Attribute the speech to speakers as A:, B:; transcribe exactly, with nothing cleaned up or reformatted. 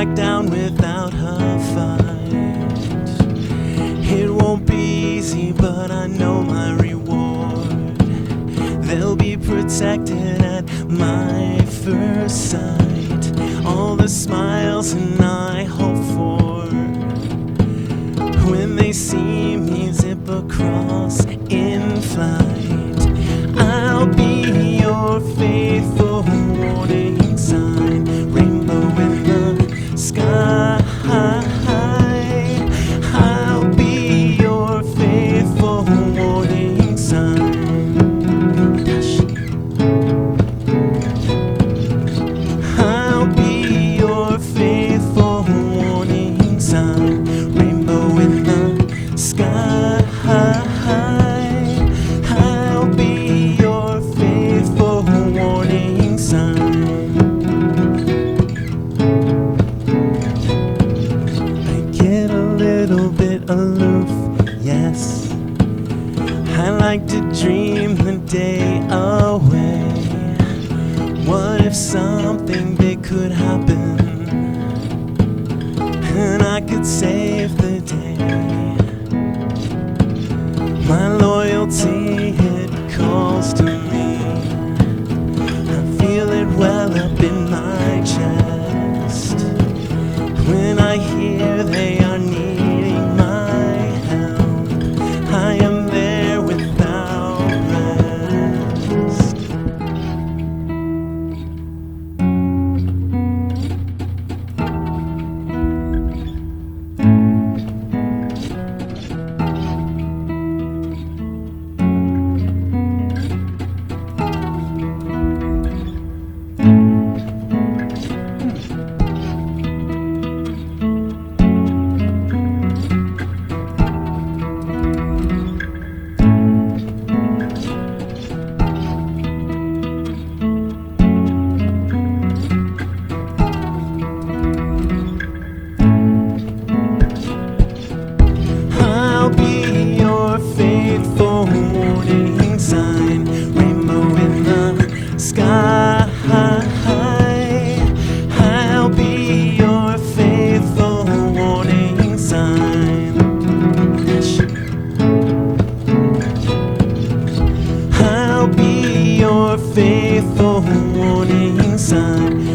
A: back down without a fight. It won't be easy, but I know my reward. They'll be protected at my first sight. All the smiles and I hope for, when they see me zip across in flight. I'll be your faithful warning sign, rainbow in the sky. I'll be your faithful warning sign. I'll be your faithful warning sign, rainbow in the sky. I'll be your faithful warning sign. I get a little bit aloof, yes. I like to dream the day away. What if something big could happen and I could save the day? My loyalty, it calls to me. I feel it well up in my chest when I hear they are needing my help. I am there without rest. I'll be your faithful warning sign, rainbow in the sky. I'll be your faithful warning sign. I'll be your faithful warning sign.